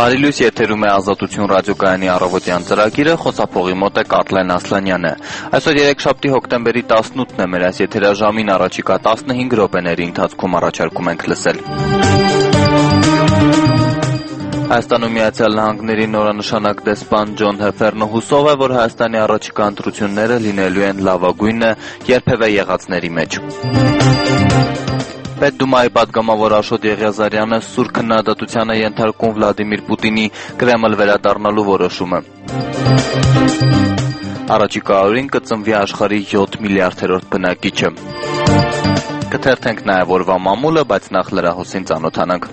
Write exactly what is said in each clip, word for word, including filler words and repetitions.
Բարի լույս, եթերում է Ազատություն ռադիոկայանի առավոտյան ծրագիրը, խոսափողի մոտ է Կատլեն Ասլանյանը։ Այսօր երեքշաբթի հոկտեմբերի տասնութն է, մեր այս եթերաժամին առաջիկա տասնհինգ րոպեների ընթացքում առաջարկում ենք լսել։ Հայաստանում Միացյալ Նահանգների նորանշանակ դեսպան Ջոն Հեֆերնը հուսով է, որ Հայաստանի առաջիկա ընտրությունները լինելու են լավագույնը երբևէ եղածների մեջ։ Պետդումայի պատգամավոր Աշոտ Եղիազարյանը սուր քննադատության է ենթարկում Վլադիմիր Պուտինի Կրեմլ վերադառնալու որոշումը։ Առաջիկա օրին կծնվի աշխարհի յոթ միլիարդերորդ բնակիչը։ Կթերթենք նաև օրվա մամուլը, բայց նախ լրահոսին ծանոթանանք։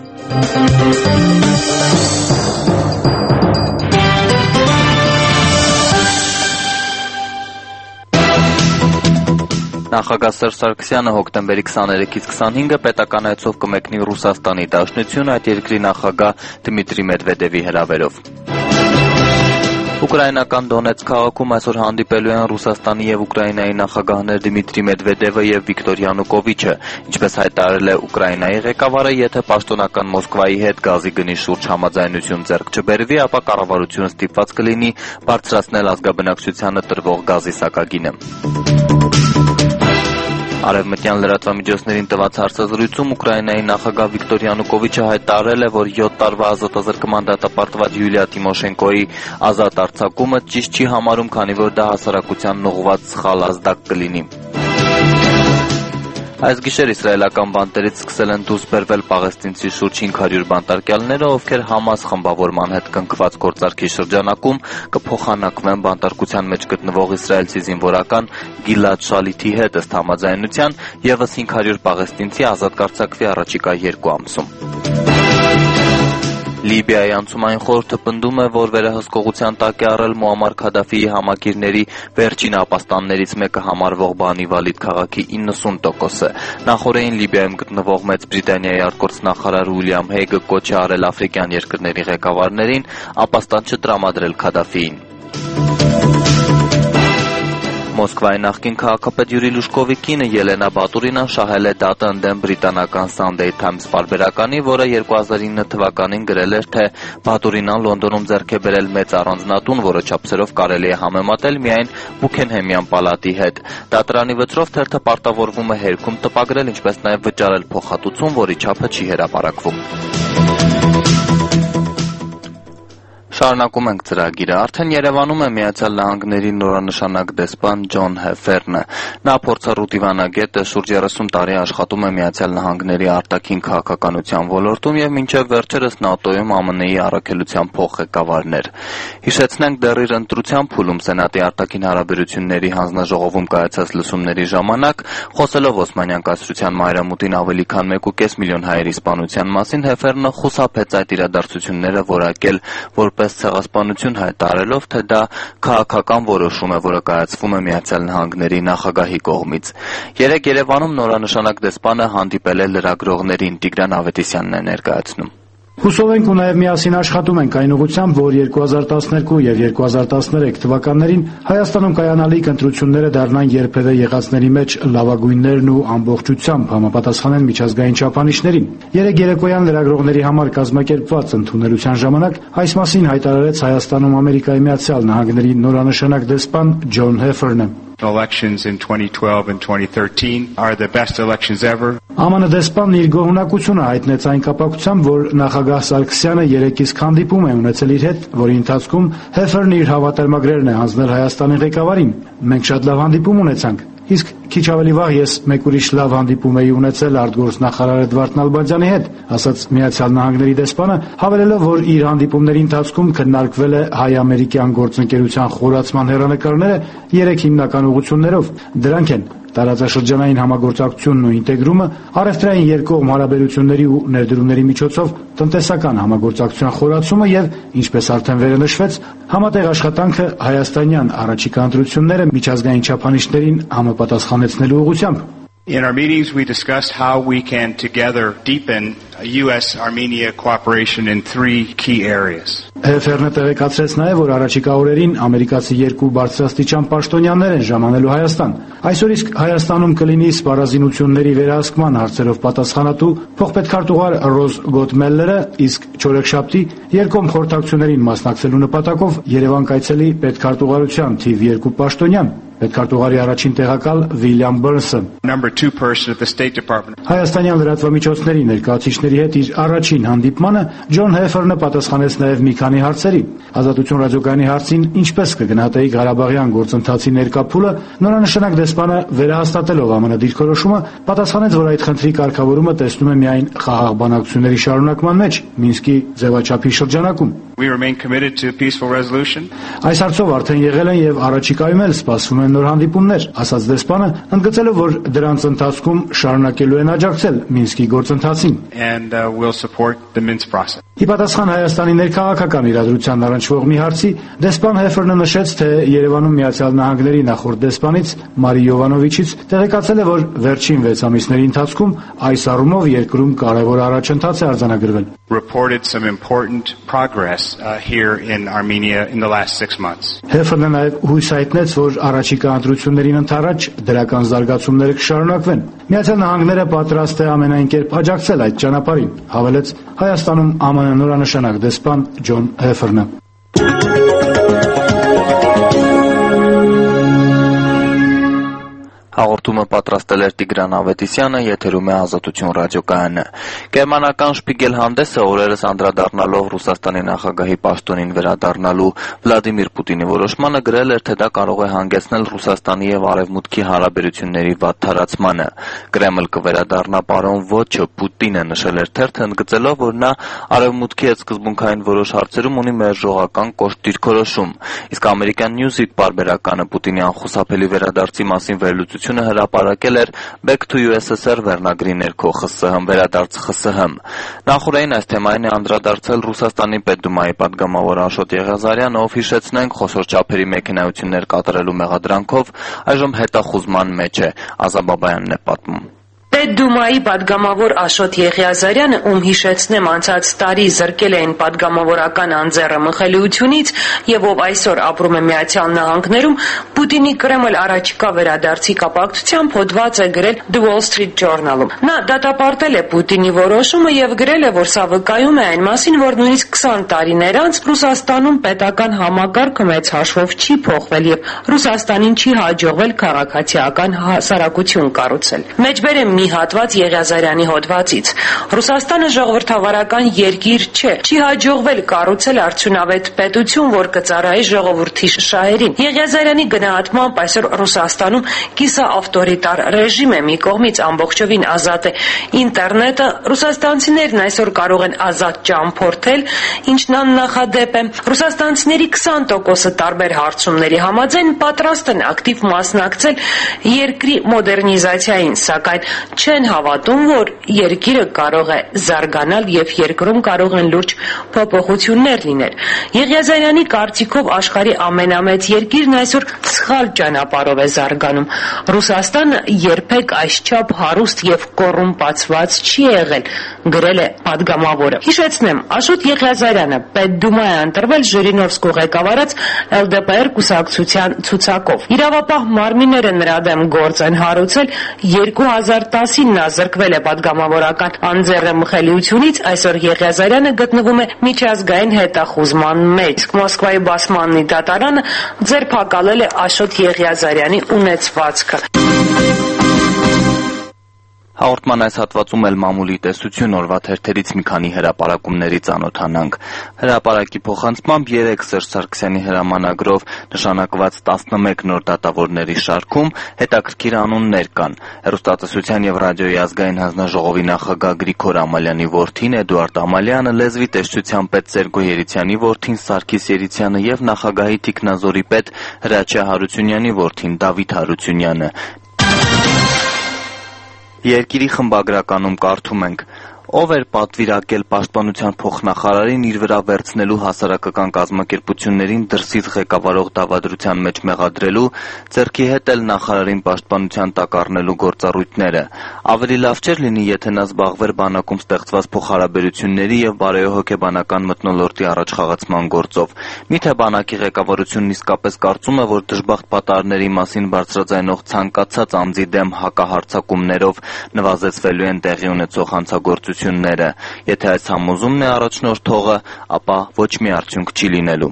Նախագահ Սերժ Սարգսյանը հոկտեմբերի քսաներեքից քսանհինգը պետական այցով կմեկնի Ռուսաստանի Դաշնություն, այդ երկրի նախագահ Դմիտրի Մեդվեդևի հրավերով։ Ուկրաինական Դոնեցկ քաղաքում այսօր հանդիպելու են Ռուսաստանի եւ Ուկրաինայի նախագահներ Դմիտրի Մեդվեդևը եւ Վիկտոր Յանուկովիչը, ինչպես հայտարարել է Ուկրաինայի ղեկավարը, եթե պաշտոնական Մոսկվայի հետ գազի գնի շուրջ համաձայնություն ձեռք չբերվի, ապա կառավարությունը ստիպված կլինի բարձրացնել ազգաբնակչությանը տրվող գազի սակագինը։ Արևմտյան լրատվամիջոցներին տված հարցազրույցում Ուկրաինայի նախագահ Վիկտոր Յանուկովիչը հայտարարել է, որ յոթ տարվա ազատազրկման դատապարտված Յուլիա Տիմոշենկոյի ազատ արձակումը ճիշտ չի համարում, քանի որ դա հասարակությանն ուղղված սխալ ազդակ կլինի։ Այս գիշեր իսրայելական բանտերից սկսել են դուրս բերվել պաղեստինցի շուրջ հինգ հարյուր բանտարկյալները, ովքեր Համաս խմբավորման հետ կնքված գործարքի շրջանակում կփոխանակվեն բանտարկության մեջ գտնվող իսրայելցի զինվորական Գիլադ Շալիթի հետ, ըստ համաձայնության ևս հինգ հարյուր պաղեստինցի ազատ կարձակվի առաջիկա երկու ամսում։ Լիբիայի անցումային խորհուրդը պնդում է, որ վերահսկողության տակ է առել Մուամմար Քադաֆիի համակիրների վերջին ապաստաններից մեկը համարվող Բանի Վալիդ քաղաքի իննսուն տոկոսը։ Նախորդին Լիբիայում գտնվող Մեծ Բրիտանիայի արտգործնախարար Ուիլյամ Հեյգը կոչ է արել աֆրիկյան երկրների ղեկավարներին ապաստան չտրամադրել Քադաֆիին։ Մոսկվայի նախկին քաղաքապետ Յուրի Լուշկովի կինը Ելենա Բատուրինան շահել է դատը ընդդեմ բրիտանական Sunday Times պարբերականի, որը երկու հազար ինը թվականին գրել էր, թե Բատուրինան Լոնդոնում ձեռք է բերել մեծ առանձնատուն, որը չափսերով կարելի է համեմատել միայն Բուքենհեմյան պալատի հետ։ Դատարանի վճռով թերթը պարտավորվում է հերքում տպագրել, ինչպես նաև վճարել փոխհատուցում, որի չափը չի հրապարակվում։ Շարունակում ենք ծրագիրը։ Արդեն Երևանում է Միացյալ Նահանգների նորանշանակ դեսպան Ջոն Հեֆերնը։ Նա փորձառու դիվանագետ է, շուրջ երեսուն տարի աշխատում է Միացյալ Նահանգների արտաքին քաղաքականության ոլորտում եւ մինչեւ վերջերս ՆԱՏՕ-ում ԱՄՆ-ի առաքելության փոխղեկավարներ։ Հիշեցնենք, դեռ իր ընտրության փուլում Սենատի արտաքին հարաբերությունների հանձնաժողովում կայացած լսումների ժամանակ, խոսելով Օսմանյան կայսրության մայրամուտին ավելի քան մեկ կես միլիոն հայերի սպանության մասին, Հեֆերնը խուսափեց այդ իրադարձությունները որակել որպես ցեղասպանություն, հայտարարելով, թե դա քաղաքական որոշում է, որը կայացվում է Միացյալ Նահանգների նախագահի կողմից։ Երեկ Երևանում նորանշանակ դեսպանը հանդիպել է լրագրողներին, Տիգրան Ավետիսյանն է ներկայացնում։ Հուսով ենք ու նաև միասին աշխատում ենք այն ուղղությամբ, որ երկու հազար տասներկու եւ երկու հազար տասներեք թվականներին Հայաստանում կայանալիք ընտրությունները դառնան երբևէ եղածների մեջ լավագույններն ու ամբողջությամբ համապատասխանեն միջազգային չափանիշներին։ Երեկ երեկոյան լրագրողների համար կազմակերպված ընդունելության ժամանակ այս մասին հայտարարեց Հայաստանում Ամերիկայի Միացյալ Նահանգների նորանշանակ դեսպան Ջոն Հեֆերնը։ Elections in twenty twelve and twenty thirteen are the best elections ever. ԱՄՆ դեսպանն իր գոհունակությունը հայտնեց այն կապակցությամբ, որ նախագահ Սարգսյանը երեկ իսկ հանդիպում է ունեցել իր հետ, որի ընթացքում Հեֆերնը իր հավատարմագրերն է հանձնել Հայաստանի ղեկավարին։ Մենք շատ լավ հանդիպում ունեցանք։ Իսկ քիչ ավելի վաղ ես մեկ ուրիշ լավ հանդիպում էի ունեցել արտգործնախարար Էդվարդ Նալբանդյանի հետ, ասաց Միացյալ Նահանգների դեսպանը, հավելելով, որ իր հանդիպումների ընթացքում քննարկվել է հայ-ամերիկյան գործընկերության խորացման հեռանկարները երեք հիմնական ուղղություններով։ Դրանք են տարածաշրջանային համագործակցությունն ու ինտեգրումը, առևտրային երկկողմ հարաբերությունների ու ներդրումների միջոցով տնտեսական համագործակցության խորացումը եւ, ինչպես արդեն վերը նշվեց, համատեղ աշխատանքը հայաստանյան առաջիկա ընտրությունները միջազգային չափանիշներին համապատասխանեցնելու ուղղությամբ։ In our meetings, we discussed how we can together deepen U S Armenia cooperation in three key areas. Հեֆերնը տեղեկացրեց նաև, որ առաջիկա օրերին ամերիկացի երկու բարձրաստիճան պաշտոնյաներ են ժամանելու Հայաստան։ Այսօր իսկ Հայաստանում կլինի սպառազինությունների վերահսկման հարցերով պատասխանատու փոխպետքարտուղար Ռոզ Գոտմելլերը, իսկ չորեքշաբթի երկկողմ խորհրդակցություններին մասնակցելու նպատակով Երևան կայցելի պետքարտուղարության թիվ երկու պաշտոնյան պետքարտուղարի առաջին տեղակալ Վիլյամ Բըրնսը։ Number two person at the State Department. Հայաստանյան լրատվամիջոցների ներկայացուցիչների հետ իր առաջին հանդիպմանը Ջոն Հեֆերնը պատասխանեց նաև մի քանի հարցերի։ Ազատություն ռադիոկայանի հարցին ինչպես կգնահատեի Ղարաբաղյան գործընթացի ներկա փուլը, նորանշանակ դեսպանը վերահաստատելով ԱՄՆ դիրքորոշումը պատասխանեց, որ այդ խնդրի կարգավորումը տեսնում է միայն խաղաղ բանակցությունների շարունակման մեջ Մինսկի ձևաչափի շրջանակում։ We remain committed to peaceful resolution. Այս հարցով արդեն եղել են եւ առաջիկայում էլ սպասվում են նոր հանդիպումներ, ասաց դեսպանը, ընդգծելով, որ դրանց ընթացքում շարունակելու են աջակցել Մինսկի գործընթացին։ And uh, we'll support the Minsk process. Ի պատասխան Հայաստանի ներքաղաքական իրադրության առնչվող մի հարցի, դեսպան Հեֆերնը նշեց, թե Երևանում Միացյալ Նահանգների նախորդ դեսպանից Մարի Յովանովիչից տեղեկացել է, որ վերջին վեց ամիսների ընթացքում այս առումով երկրում կարևոր առաջընթաց է արձանագրվել։ Reported some important progress uh, here in Armenia in the last six months. Հեֆերնը նաև հույս հայտնեց, որ առաջիկա ընտրություններին ընդառաջ դրական զարգացումները կշարունակվեն։ Միացյալ Նահանգները պատրաստ է ամենայն կերպ աջակցել այդ ճանապարհին, հավելեց Հայաստանում ԱՄՆ նորանշանակ դեսպան Ջոն Հեֆերնը։ Հաղորդումը պատրաստել էր Տիգրան Ավետիսյանը, եթերում է Ազատություն ռադիոկայանը։ Գերմանական Շպիգել հանդեսը օրերս անդրադառնալով Ռուսաստանի նախագահի պաշտոնին վերադառնալու Վլադիմիր Պուտինի որոշմանը գրել էր, թե դա կարող է հանգեցնել Ռուսաստանի եւ Արևմուտքի հարաբերությունների վատթարացմանը։ Կրեմլ կվերադառնա պարոն Ոչը, Պուտինը նշել էր թերթը, ընդգծելով, որ նա Արևմուտքի հետ սկզբունքային որոշ հարցերում ունի մերժողական կոշտ դիրքորոշում։ Իսկ ամերիկյան Newsweek պարբերականը Պուտինի անխուսափելի վերադարձի մասին վերլուծություն հրապարակել էր Back to U S S R վերնագրի ներքո ԽՍՀՄ վերադարձ ԽՍՀՄ։ Նախորդին այս թեմային է անդրադարձել Ռուսաստանի Պետդումայի պատգամավոր Աշոտ Եղիազարյանը, ով հիշեցնենք խոշոր չափերի մեքենայություններ կատարելու մեղադրանքով այժմ հետախուզման մեջ է։ Ազաբաբայանն է պատմում։ Պետդումայի պատգամավոր Աշոտ Եղիազարյանը, ում հիշեցնեմ անցած տարի զրկել էին պատգամավորական անձեռը մխելիությունից եւ ով այսօր ապրում է Միացյալ Նահանգներում, Պուտինի Կրեմլ առաջիկա վերադարձի կապակցությամբ հոդված է գրել The Wall Street Journal-ում։ Նա դատապարտել է Պուտինի որոշումը եւ գրել է, որ սա վկայում է այն մասին, որ նույնիսկ քսան տարիներ անց Ռուսաստանում պետական համակարգը մեծ հաշվով չի փոխվել եւ Ռուսաստանին չի հաջողվել քաղաքացիական հասարակություն կառուցել։ Մեջբերեմ մի հատված Եղիազարյանի հոդվածից։ Ռուսաստանը ժողովրդավարական երկիր չէ, չի հաջողվել կառուցել արդյունավետ պետություն, որ կծառայի ժողովրդի շահերին։ Եղիազարյանի գնահատմամբ այսօր Ռուսաստանում կիսաավտորիտար ռեժիմ է, մի կողմից ամբողջովին ազատ է ինտերնետը, ռուսաստանցիներն այսօր կարող են ազատ ճամփորդել, ինչն աննախադեպ է։ Ռուսաստանցիների քսան տոկոսը տարբեր հարցումների համաձայն պատրաստ են ակտիվ մասնակցել երկրի մոդեռնիզացիային, սակայն չեն հավատում, որ երկիրը կարող է զարգանալ եւ երկրում կարող են լուրջ փոփոխություններ լինել։ Եղիազարյանի կարծիքով աշխարհի ամենամեծ երկիրն այսօր սխալ ճանապարհով է զարգանում։ Ռուսաստանը երբեք այսչափ հարուստ եւ կոռումպացված չի եղել, գրել է պատգամավորը։ Հիշեցնեմ, Աշոտ Եղիազարյանը Պետդումա է ընտրվել Ժիրինովսկու ղեկավարած L D P R կուսակցության ցուցակով։ Իրավապահ մարմինները նրա դեմ գործ են հարուցել, երկու հազար տասին նա զրկվել է պատգամավորական անձեռը մխելիությունից, այսօր Եղիազարյանը գտնվում է միջազգային հետախուզման մեջ։ Մոսկվայի Բասմաննի դատարանը ձերբակալել է Աշոտ Եղիազարյանի ունեցվածքը։ Հաղորդման այս հատվածում էլ մամուլի տեսություն օրվա թերթերից մի քանի հրապարակումների ծանոթանանք։ Հրապարակի փոխանցմամբ երեք Սերժ Սարգսյանի հրամանագրով նշանակված տասնմեկ նոր դատավորների շարքում հետաքրքիր անուններ կան։ Հեռուստատեսության եւ ռադիոյի ազգային հանձնաժողովի նախագահ Գրիգոր Ամալյանի որդին Էդուարդ Ամալյանը, լեզվի տեսչության պետ Սերգո Երիցյանի որդին Սարգիս Երիցյանը եւ նախագահի թիկնազորի պետ Հրաչյա Հարությունյանի որդին Դավիթ Հարությունյանը։ Երկիրի խմբագրականում կարդում ենք. Ով էր պատվիրակել պաշտպանության փոխնախարարին իր վրա վերցնելու հասարակական կազմակերպություններին դրսից ղեկավարող դավադրության մեջ մեղադրելու, ձեռքի հետ էլ նախարարին պաշտպանության տակ առնելու գործառույթները։ Ավելի լավ չէր լինի, եթե նա զբաղվեր բանակում ստեղծված փոխհարաբերությունների եւ բարեհոգեբանական մթնոլորտի առաջխաղացման գործով։ Միթե բանակի ղեկավարությունն իսկապես կարծում է, որ դժբախտ պատահարների մասին բարձրաձայնող ցանկացած անձի դեմ հակահարձակումներով նվազեցվելու են տեղի ունեցող հանցագործությունները։ Եթե այս համոզումն է առաջնորդողը, ապա ոչ մի արդյունք չի լինելու։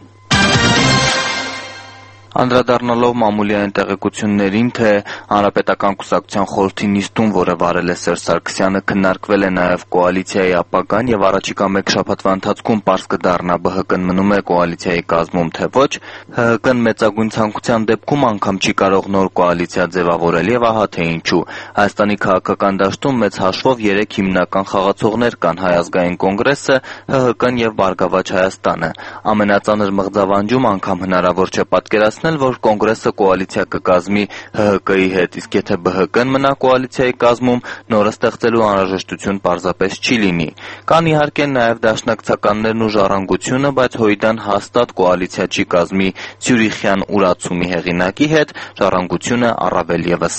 Անդրադառնալով մամուլի այն տեղեկություններին, թե Հանրապետական կուսակցության խորհրդի նիստում, որը վարել է Սերժ Սարգսյանը, քննարկվել է նաև կոալիցիայի ապագան եւ առաջիկա մեկ շաբաթվա ընթացքում պարզ կդառնա Բ Հ Կ-ն մնում է կոալիցիայի կազմում, թե ոչ, ՀՀԿ-ն մեծագույն ցանկության դեպքում անգամ չի կարող նոր կոալիցիա ձևավորել եւ ահա թե ինչու։ Հայաստանի քաղաքական դաշտում մեծ հաշվով երեք հիմնական խաղացողներ կան՝ Հայ ազգային կոնգրեսը, ՀՀԿ-ն եւ Բարգավաճ Հայաստանը։ Ամենածանր մղձավանջում անգամ հնարավոր չէ պատկերացնել, որ կոնգրեսը կոալիցիա կկազմի Հ Հ Կ-ի հետ, իսկ եթե Բ Հ Կ-ն մնա կոալիցիայի կազմում, նորը ստեղծելու անհրաժեշտություն պարզապես չի լինի։ Կան իհարկե նաև դաշնակցականներն ու ժառանգությունը, բայց Հույդան հաստատ կոալիցիա չի կազմի Ցյուրիխյան ուրացումի հեղինակի հետ, ժառանգությունը առավել ևս։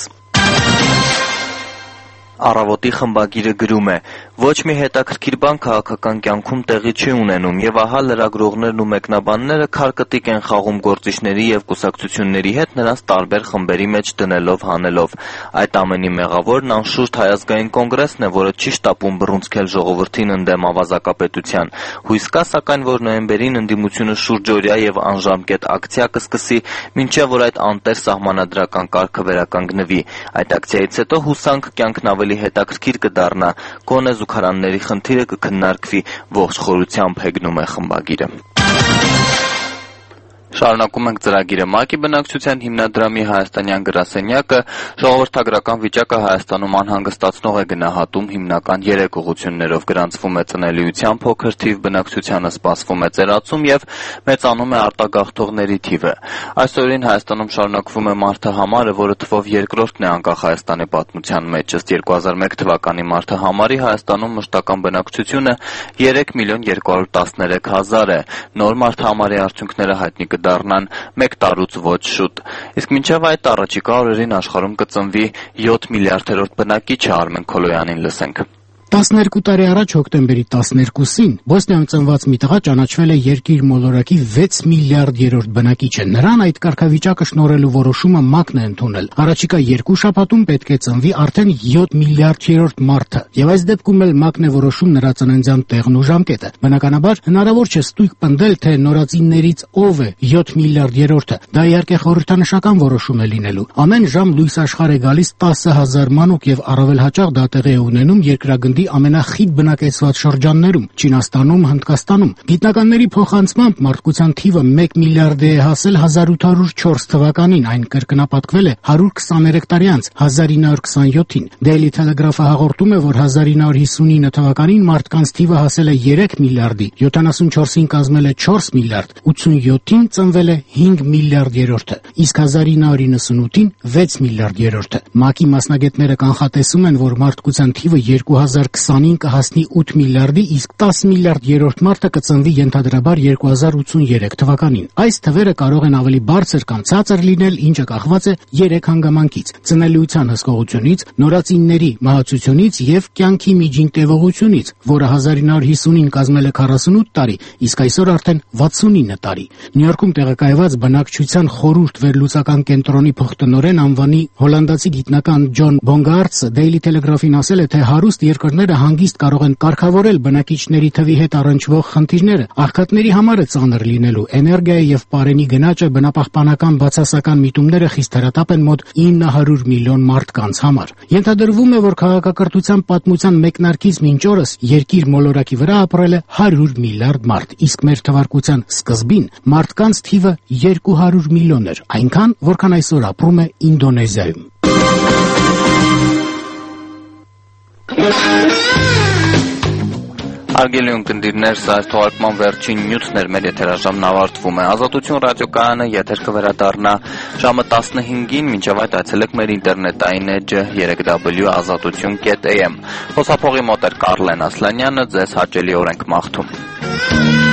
Առավոտի խմբագիրը գրում է. ոչ մի հետաքրքիր բան քաղաքական կյանքում տեղի չի ունենում եւ ահա լրագրողներն ու մեկնաբանները քարկտիկ են խաղում գործիչների եւ կուսակցությունների հետ նրանց տարբեր խմբերի մեջ դնելով հանելով։ Այդ ամենի մեղավորն անշուշտ Հայ ազգային կոնգրեսն է, որը չի շտապում բռունցքել ժողովրդին ընդդեմ ավազակապետության։ Հույս կա սակայն, որ նոյեմբերին ընդդիմությունը շուրջօրյա եւ անժամկետ ակցիա կսկսի, մինչեւ որ այդ անտեր սահմանադրական կարգը վերականգնվի։ Այդ ակցիայից հետո հուսանք կյանքն ավելի հետաքրքիր կդառնա, գոնե զուգարանների խնդիրը կքննարկվի ողջ խորությամբ, հեգնում է խմբագիրը։ Շարունակում ենք ծրագիրը։ ՄԱԿ-ի բնակչության հիմնադրամի հայաստանյան գրասենյակը ժողովրդագրական վիճակը Հայաստանում անհանգստացնող է գնահատում հիմնական երեք ուղղություններով՝ գրանցվում է ծնելիության փոքր թիվ, բնակչությանը սպասվում է ծերացում եւ մեծանում է արտագաղթողների թիվը։ Այսօրին Հայաստանում շարունակվում է մարդահամարը, որը թվով երկրորդն է անկախ Հայաստանի պատմության մեջ։ Ըստ երկու հազար մեկ թվականի մարդահամարի Հայաստանում մշտական բնակչությունը երեք միլիոն երկու հարյուր տասներեք հազար է։ Նոր մարդահամարի արդյունքները հայտնի դառնան մեկ տարուց ոչ շուտ։ Իսկ մինչև այդ առաջիկա օրերին աշխարհում կծնվի յոթ միլիարդերորդ բնակիչը, Արմեն Քոլոյանին լսենք։ տասներկու տարի առաջ հոկտեմբերի տասներկուսին Բոսնիայում ծնված մի տղա ճանաչվել է երկիր մոլորակի վեց միլիարդ երրորդ բնակիչը։ Նրան այդ կարգավիճակը շնորհելու որոշումը ՄԱԿ-ն է ընդունել։ Առաջիկա երկու շաբաթում պետք է ծնվի արդեն յոթ միլիարդ երրորդ մարդը, եւ այս դեպքում էլ ՄԱԿ-ն է որոշում նրա ծննդյան տեղն ու ժամկետը։ Բնականաբար հնարավոր չէ ստույգ պնդել, թե նորածիններից ով է յոթ միլիարդ երրորդը։ Դա իհարկե խորհրդանշական որոշում է լինելու։ Ամեն ժամ լույս աշխարհ է գալիս տասը հազար մանուկ եւ առավել հաճախ դա տեղի է ունենում երկրագնդի ամենախիտ բնակեցված շրջաններում՝ Չինաստանում, Հնդկաստանում։ Գիտնականների փոխանցմամբ մարդկության թիվը մեկ միլիարդի է հասել հազար ութ հարյուր չորս թվականին, այն կրկնապատկվել է հարյուր քսաներեք տարի անց, հազար ինը հարյուր քսանյոթին։ Daily Telegraph-ը հաղորդում է, որ հազար ինը հարյուր հիսունինը թվականին մարդկանց թիվը հասել է երեք միլիարդի, յոթանասունչորսին կազմել է չորս միլիարդ, ութսունյոթին ծնվել է հինգ միլիարդ երրորդը, իսկ հազար ինը հարյուր իննսունութին վեց միլիարդ երրորդը։ ՄԱԿ-ի մասնագետները կանխատեսում են, որ մարդկության թիվը երկու հազար քսանին կհասնի ութ միլիարդի, իսկ տասը միլիարդ երրորդ մարդը կծնվի ենթադրաբար երկու հազար ութսուներեք թվականին։ Այս թվերը կարող են ավելի բարձր կամ ցածր լինել, ինչը կախված է երեք հանգամանքից՝ ծնելիության հսկողությունից, նորածինների մահացությունից եւ կյանքի միջին տևողությունից, որը հազար ինը հարյուր հիսունին կազմել է քառասունութ տարի, իսկ այսօր արդեն վաթսունինը տարի։ Նյու Յորքում տեղակայված բնակչության խորհուրդ վերլուծական կենտրոնի փոխտնօրեն անվանի հոլանդացի գիտնական Ջոն Բոնգարցը Daily Telegraph-ին ասել է, թե հարուստ երկրները հանգիստ կարող են կարգավորել բնակիչների թվի հետ առնչվող խնդիրները։ Աղքատների համար է ծանր լինելու էներգիայի եւ պարենի գնաճը, բնապահպանական բացասական միտումները խիստ հրատապ են մոտ ինը հարյուր միլիոն մարդկանց համար։ Ենթադրվում է, որ քաղաքակրթության պատմության մեկնարկից մինչ օրս երկիր մոլորակի վրա ապրել է հարյուր միլիարդ մարդ, իսկ մեր թվարկության սկզբին մարդկանց թիվը երկու հարյուր միլիոն էր, այնքան, որքան այսօր ապրում է Ինդոնեզիայում։ Հարգելի ունկնդիրներ, սա այս թողարկման վերջին նյութն էր, մեր եթերաժամն ավարտվում է։ Ազատություն ռադիոկայանը եթեր կվերադառնա ժամը տասնհինգին, մինչև այդ այցելեք մեր ինտերնետային էջը երեք w ազատություն կետ am։ Խոսափողի մոտ էր Կարլեն Ասլանյանը, ձեզ հաճելի օր ենք մաղթում։